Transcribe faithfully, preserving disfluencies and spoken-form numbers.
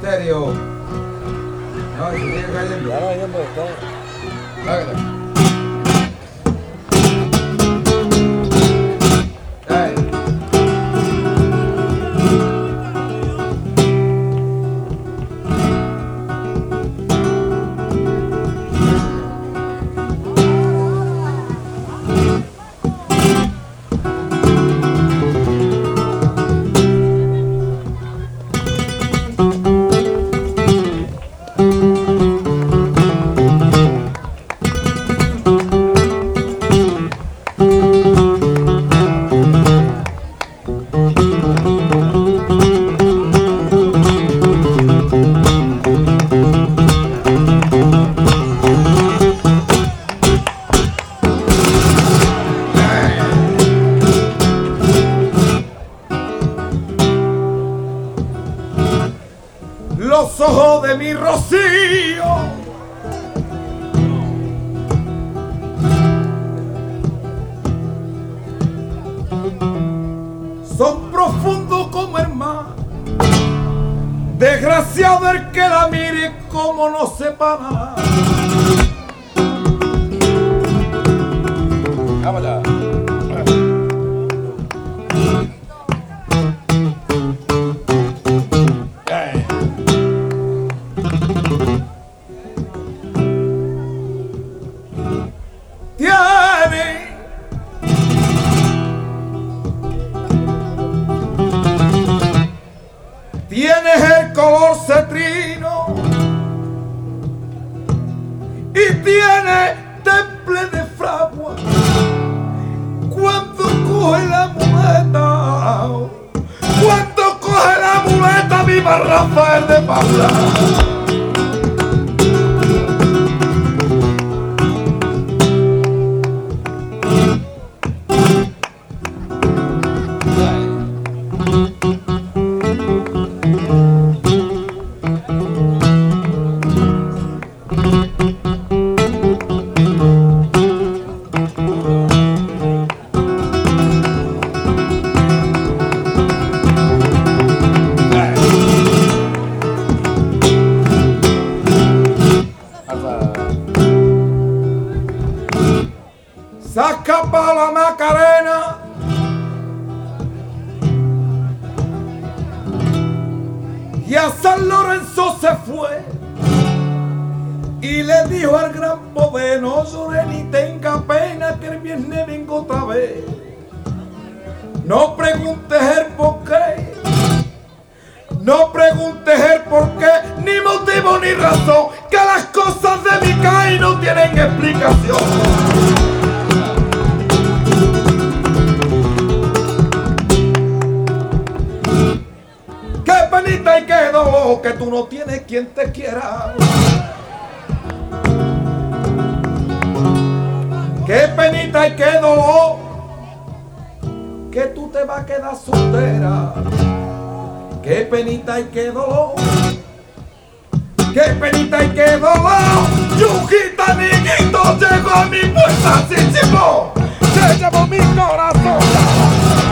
serio. No, se sigue cayendo. Ya no hay tiempo de todo. Hágale. Ay. Los ojos de mi Rocío son profundos como el mar. Desgraciado el que la mire como no sepa nada. Vámonos. Tiene Tienes el color cetrino y tiene temple de fragua. Cuando coge la muleta, cuando coge la muleta, viva Rafael de Paula. Saca pa' la Macarena y a San Lorenzo se fue y le dijo al gran poder: no llore ni tenga pena, que el viernes vengo otra vez. No preguntes el por qué, no preguntes el por qué, ni motivo ni razón, que las cosas de mi caí no tienen explicación. Qué penita y qué dolor que tú no tienes quien te quiera. Qué penita y qué dolor que tú te vas a quedar soltera. Qué penita y qué dolor, qué penita y qué dolor. Y un gitaniguito llegó a mi puerta, sí, chico, se llevó mi corazón.